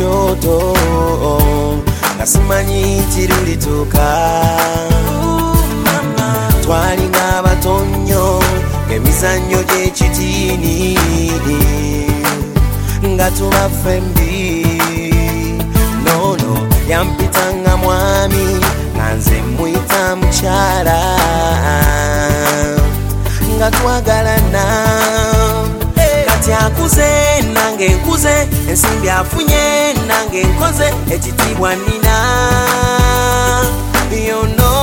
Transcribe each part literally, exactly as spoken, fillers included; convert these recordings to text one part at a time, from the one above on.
kyoto ngasimanyi kirulituuka twalinga abatonyo emizannyo gy'ekitiini nga tuba fembi nono yampitanga mwami nga nze muyita mukyala nga twagalana kati akuze nange nkuze ensimbi afunye nange nkoze ekitiibwa nina yono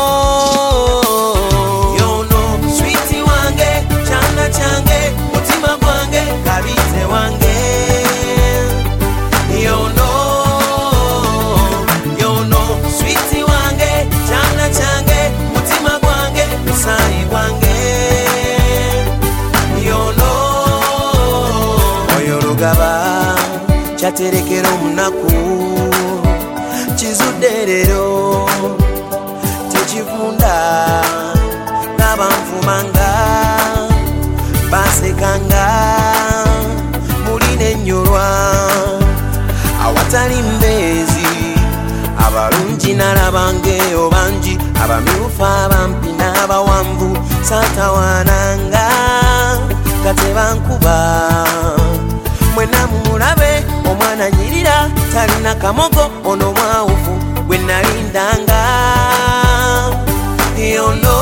yono switi wange kyana kyange mutima gwange kabite wange yono yono switi wange kyana kyange mutima gwange musaayi gwange yono oyo lugaba kyaterekera omunaku kizudde leero tekivunda n'abanvumanga basekanga muli n'ennyolwa awatali mbeezi abalungi nalabangeyo bangi abamyufu abampi n'abawanvu saatawaananga katebankuba mwena mumulabe omwana nyirira talina kamogo ono mwawufu gwe nalindanga yono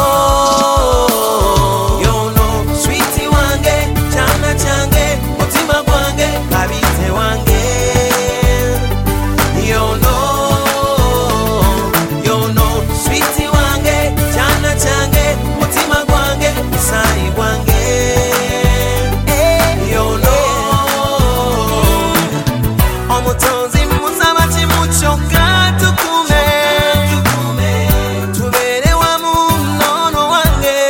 yono switi wange kyana kyange mutima gwange kabite wange yono yono switi wange kyana kyange mutima gwange musaayi gwange yono omutonzi musaba kimukyokka tukume tubeere wamu nono wange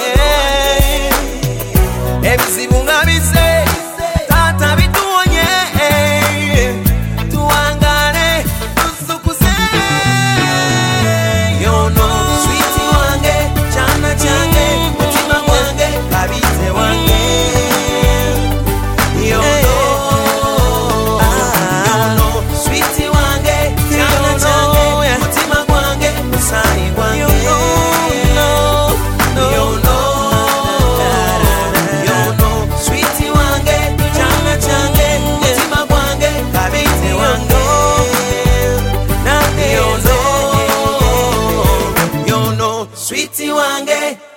ebizibu nga bize taata bituwonye tuwangale tusukuze yono switi wange kyana kyange mutima gwange kabite wange yono Sweetie wange